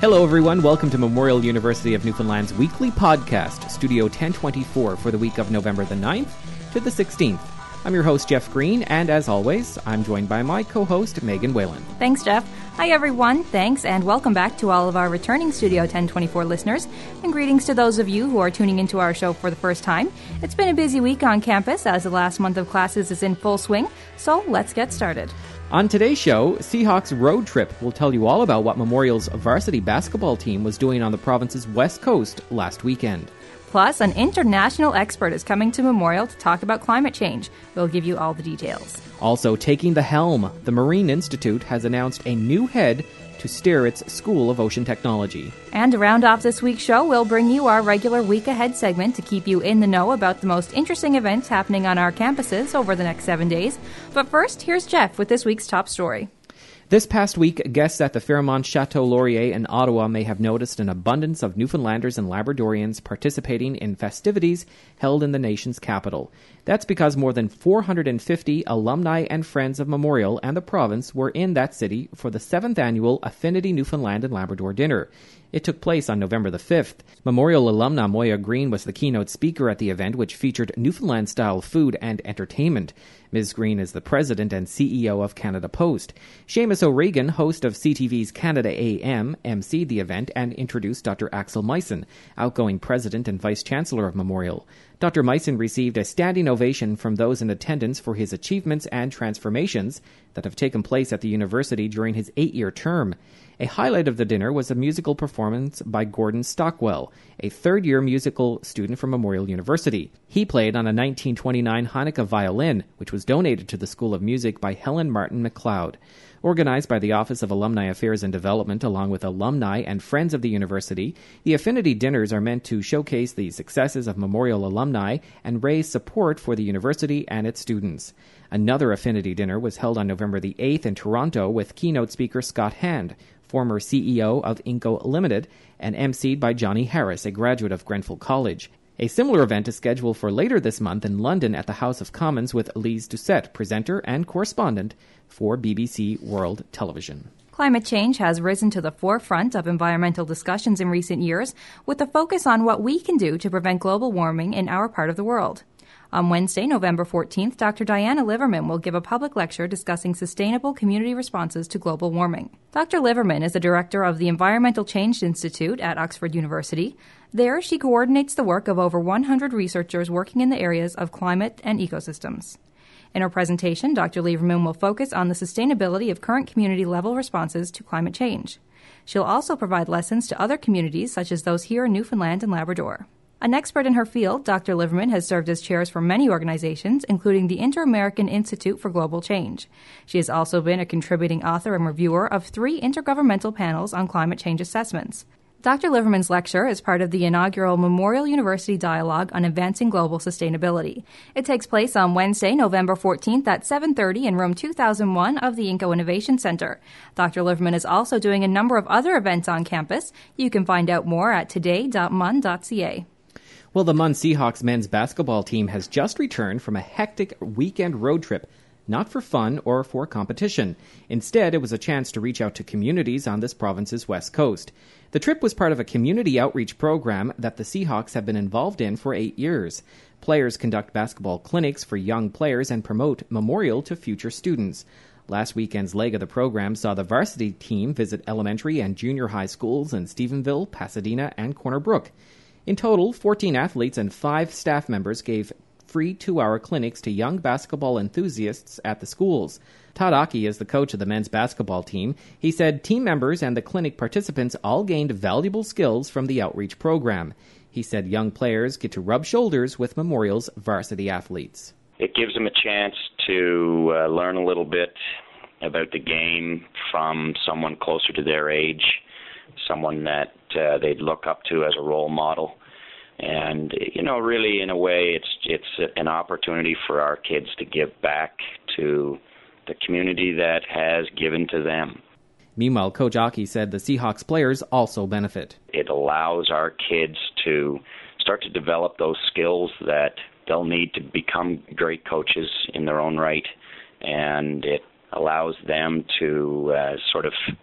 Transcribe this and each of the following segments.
Hello everyone, welcome to Memorial University of Newfoundland's weekly podcast, Studio 1024, for the week of November the 9th to the 16th. I'm your host, Jeff Green, and as always, I'm joined by my co-host, Megan Whalen. Thanks, Jeff. Hi everyone, thanks, and welcome back to all of our returning Studio 1024 listeners, and greetings to those of you who are tuning into our show for the first time. It's been a busy week on campus as the last month of classes is in full swing, so let's get started. On today's show, Seahawks Road Trip will tell you all about what Memorial's varsity basketball team was doing on the province's west coast last weekend. Plus, an international expert is coming to Memorial to talk about climate change. We'll give you all the details. Also, taking the helm, the Marine Institute has announced a new head to steer its School of Ocean Technology. And to round off this week's show, we'll bring you our regular Week Ahead segment to keep you in the know about the most interesting events happening on our campuses over the next 7 days. But first, here's Jeff with this week's top story. This past week, guests at the Fairmont Chateau Laurier in Ottawa may have noticed an abundance of Newfoundlanders and Labradorians participating in festivities held in the nation's capital. That's because more than 450 alumni and friends of Memorial and the province were in that city for the 7th annual Affinity Newfoundland and Labrador Dinner. It took place on November the 5th. Memorial alumna Moya Green was the keynote speaker at the event, which featured Newfoundland-style food and entertainment. Ms. Green is the president and CEO of Canada Post. Seamus O'Regan, host of CTV's Canada AM, emceed the event and introduced Dr. Axel Meissen, outgoing president and vice-chancellor of Memorial. Dr. Meissen received a standing ovation from those in attendance for his achievements and transformations that have taken place at the university during his 8-year term. A highlight of the dinner was a musical performance by Gordon Stockwell, a third-year musical student from Memorial University. He played on a 1929 Hanukkah violin, which was donated to the School of Music by Helen Martin McLeod. Organized by the Office of Alumni Affairs and Development along with alumni and friends of the university, the Affinity Dinners are meant to showcase the successes of Memorial alumni and raise support for the university and its students. Another Affinity Dinner was held on November the 8th in Toronto with keynote speaker Scott Hand, former CEO of Inco Limited, and emceed by Johnny Harris, a graduate of Grenfell College. A similar event is scheduled for later this month in London at the House of Commons with Lise Doucette, presenter and correspondent for BBC World Television. Climate change has risen to the forefront of environmental discussions in recent years, with a focus on what we can do to prevent global warming in our part of the world. On Wednesday, November 14th, Dr. Diana Liverman will give a public lecture discussing sustainable community responses to global warming. Dr. Liverman is the director of the Environmental Change Institute at Oxford University. There, she coordinates the work of over 100 researchers working in the areas of climate and ecosystems. In her presentation, Dr. Liverman will focus on the sustainability of current community-level responses to climate change. She'll also provide lessons to other communities, such as those here in Newfoundland and Labrador. An expert in her field, Dr. Liverman has served as chairs for many organizations, including the Inter-American Institute for Global Change. She has also been a contributing author and reviewer of 3 intergovernmental panels on climate change assessments. Dr. Liverman's lecture is part of the inaugural Memorial University Dialogue on Advancing Global Sustainability. It takes place on Wednesday, November 14th at 7:30 in room 2001 of the Inco Innovation Center. Dr. Liverman is also doing a number of other events on campus. You can find out more at today.mun.ca. Well, the Mun Seahawks men's basketball team has just returned from a hectic weekend road trip, not for fun or for competition. Instead, it was a chance to reach out to communities on this province's west coast. The trip was part of a community outreach program that the Seahawks have been involved in for 8 years. Players conduct basketball clinics for young players and promote Memorial to future students. Last weekend's leg of the program saw the varsity team visit elementary and junior high schools in Stephenville, Pasadena, and Corner Brook. In total, 14 athletes and 5 staff members gave free 2-hour clinics to young basketball enthusiasts at the schools. Todd Aki is the coach of the men's basketball team. He said team members and the clinic participants all gained valuable skills from the outreach program. He said young players get to rub shoulders with Memorial's varsity athletes. It gives them a chance to learn a little bit about the game from someone closer to their age, someone that they'd look up to as a role model. And, really, in a way, it's an opportunity for our kids to give back to the community that has given to them. Meanwhile, Coach Aki said the Seahawks players also benefit. It allows our kids to start to develop those skills that they'll need to become great coaches in their own right, and it allows them to sort of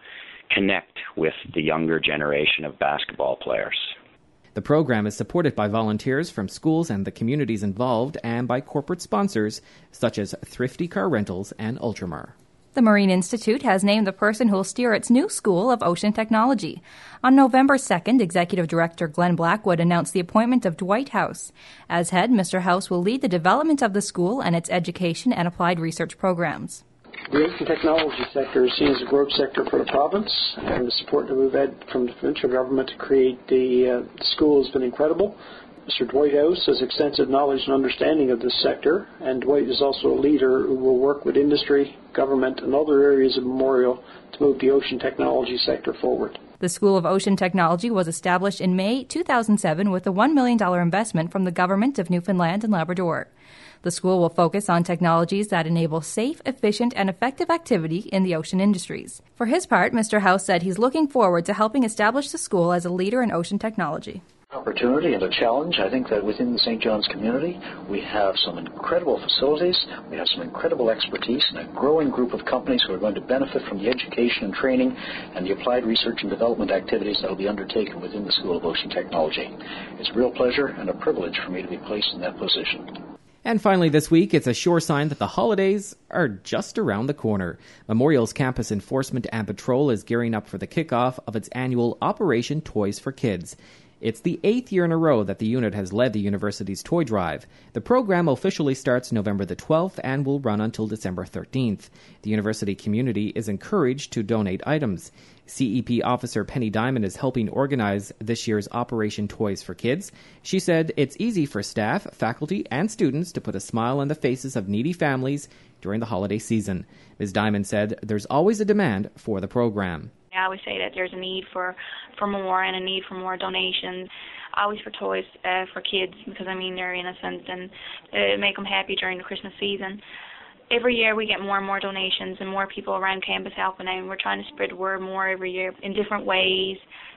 connect with the younger generation of basketball players. The program is supported by volunteers from schools and the communities involved and by corporate sponsors such as Thrifty Car Rentals and Ultramar. The Marine Institute has named the person who will steer its new School of Ocean Technology. On November 2nd, Executive Director Glenn Blackwood announced the appointment of Dwight House. As head, Mr. House will lead the development of the school and its education and applied research programs. The ocean technology sector is seen as a growth sector for the province, and the support that we've had from the provincial government to create the school has been incredible. Mr. Dwight House has extensive knowledge and understanding of this sector, and Dwight is also a leader who will work with industry, government, and other areas of Memorial to move the ocean technology sector forward. The School of Ocean Technology was established in May 2007 with a $1 million investment from the Government of Newfoundland and Labrador. The school will focus on technologies that enable safe, efficient, and effective activity in the ocean industries. For his part, Mr. House said he's looking forward to helping establish the school as a leader in ocean technology. Opportunity and a challenge. I think that within the St. John's community, we have some incredible facilities, we have some incredible expertise, and a growing group of companies who are going to benefit from the education and training and the applied research and development activities that will be undertaken within the School of Ocean Technology. It's a real pleasure and a privilege for me to be placed in that position. And finally this week, it's a sure sign that the holidays are just around the corner. Memorial's Campus Enforcement and Patrol is gearing up for the kickoff of its annual Operation Toys for Kids. It's the 8th year in a row that the unit has led the university's toy drive. The program officially starts November the 12th and will run until December 13th. The university community is encouraged to donate items. CEP officer Penny Diamond is helping organize this year's Operation Toys for Kids. She said it's easy for staff, faculty, and students to put a smile on the faces of needy families during the holiday season. Ms. Diamond said there's always a demand for the program. I always say that there's a need for more and a need for more donations, always for toys for kids, because, they're innocent and make them happy during the Christmas season. Every year we get more and more donations and more people around campus helping out, and we're trying to spread the word more every year in different ways,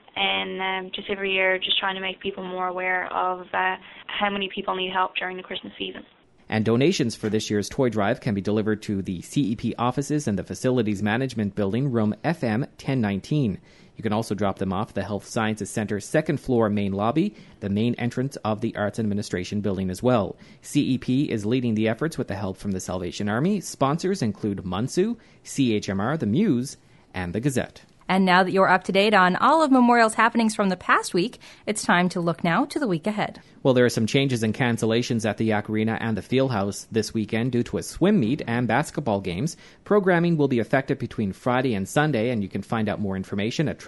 and just every year just trying to make people more aware of how many people need help during the Christmas season. And donations for this year's toy drive can be delivered to the CEP offices in the Facilities Management Building, room FM 1019. You can also drop them off at the Health Sciences Centre's second floor main lobby, the main entrance of the Arts Administration Building as well. CEP is leading the efforts with the help from the Salvation Army. Sponsors include Munsu, CHMR, the Muse, and the Gazette. And now that you're up to date on all of Memorial's happenings from the past week, it's time to look now to the week ahead. Well, there are some changes and cancellations at the Yak Arena and the Fieldhouse this weekend due to a swim meet and basketball games. Programming will be effective between Friday and Sunday, and you can find out more information at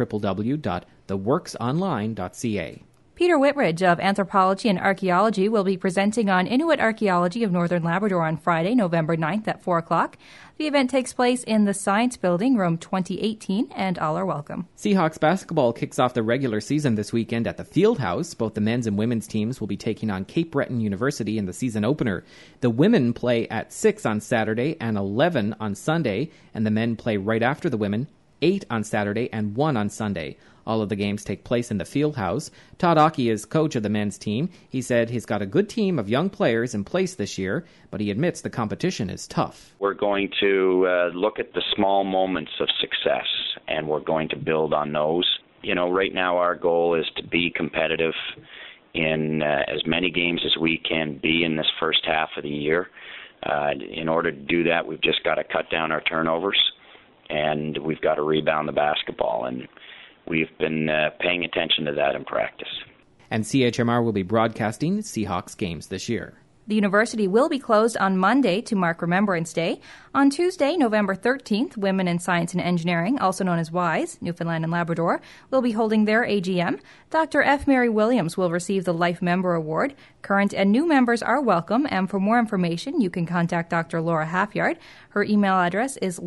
www.theworksonline.ca. Peter Whitridge of Anthropology and Archaeology will be presenting on Inuit Archaeology of Northern Labrador on Friday, November 9th at 4 o'clock. The event takes place in the Science Building, room 2018, and all are welcome. Seahawks basketball kicks off the regular season this weekend at the Fieldhouse. Both the men's and women's teams will be taking on Cape Breton University in the season opener. The women play at 6 on Saturday and 11 on Sunday, and the men play right after the women, 8 on Saturday and 1 on Sunday. All of the games take place in the Fieldhouse. Todd Aki is coach of the men's team. He said he's got a good team of young players in place this year, but he admits the competition is tough. We're going to look at the small moments of success, and we're going to build on those. Right now our goal is to be competitive in as many games as we can be in this first half of the year. In order to do that, we've just got to cut down our turnovers, and we've got to rebound the basketball, and we've been paying attention to that in practice. And CHMR will be broadcasting Seahawks games this year. The university will be closed on Monday to mark Remembrance Day. On Tuesday, November 13th, Women in Science and Engineering, also known as WISE, Newfoundland and Labrador, will be holding their AGM. Dr. F. Mary Williams will receive the Life Member Award. Current and new members are welcome, and for more information, you can contact Dr. Laura Halfyard. Her email address is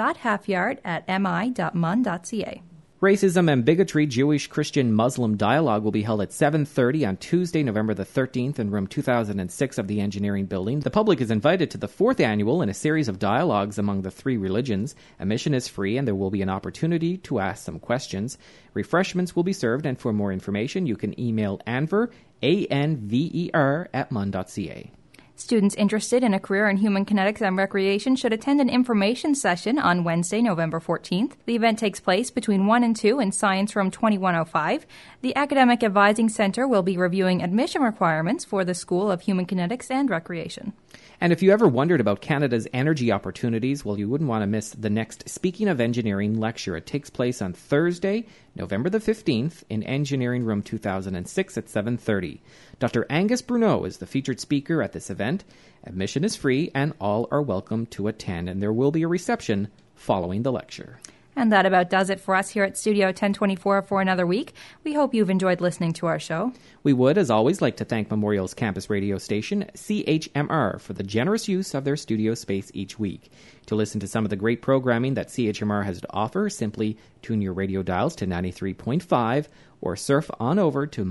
laura.halfyard@mi.mun.ca. Racism and Bigotry Jewish-Christian-Muslim Dialogue will be held at 7:30 on Tuesday, November the 13th in room 2006 of the Engineering Building. The public is invited to the 4th annual in a series of dialogues among the three religions. Admission is free and there will be an opportunity to ask some questions. Refreshments will be served, and for more information you can email Anver, ANVER, @mun.ca. Students interested in a career in human kinetics and recreation should attend an information session on Wednesday, November 14th. The event takes place between 1 and 2 in Science Room 2105. The Academic Advising Center will be reviewing admission requirements for the School of Human Kinetics and Recreation. And if you ever wondered about Canada's energy opportunities, well, you wouldn't want to miss the next Speaking of Engineering lecture. It takes place on Thursday, November the 15th in Engineering Room 2006 at 7:30. Dr. Angus Bruneau is the featured speaker at this event. Admission is free and all are welcome to attend, and there will be a reception following the lecture. And that about does it for us here at Studio 1024 for another week. We hope you've enjoyed listening to our show. We would, as always, like to thank Memorial's campus radio station, CHMR, for the generous use of their studio space each week. To listen to some of the great programming that CHMR has to offer, simply tune your radio dials to 93.5 or surf on over to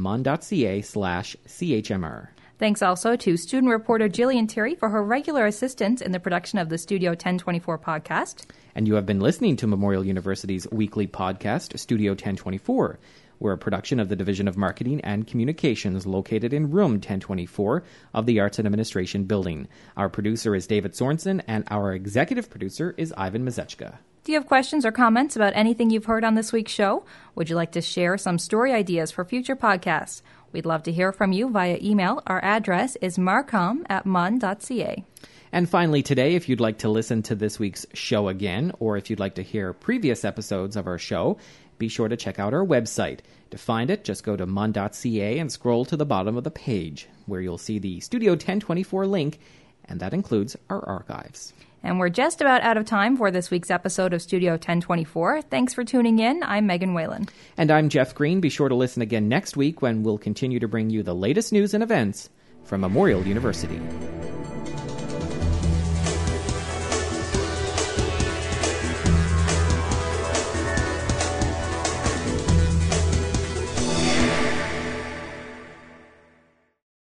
mon.ca/CHMR. Thanks also to student reporter Jillian Terry for her regular assistance in the production of the Studio 1024 podcast. And you have been listening to Memorial University's weekly podcast, Studio 1024. We're a production of the Division of Marketing and Communications located in Room 1024 of the Arts and Administration Building. Our producer is David Sorensen, and our executive producer is Ivan Mazechka. Do you have questions or comments about anything you've heard on this week's show? Would you like to share some story ideas for future podcasts? We'd love to hear from you via email. Our address is marcom@mon.ca. And finally today, if you'd like to listen to this week's show again, or if you'd like to hear previous episodes of our show, be sure to check out our website. To find it, just go to mon.ca and scroll to the bottom of the page, where you'll see the Studio 1024 link, and that includes our archives. And we're just about out of time for this week's episode of Studio 1024. Thanks for tuning in. I'm Megan Whalen. And I'm Jeff Green. Be sure to listen again next week when we'll continue to bring you the latest news and events from Memorial University.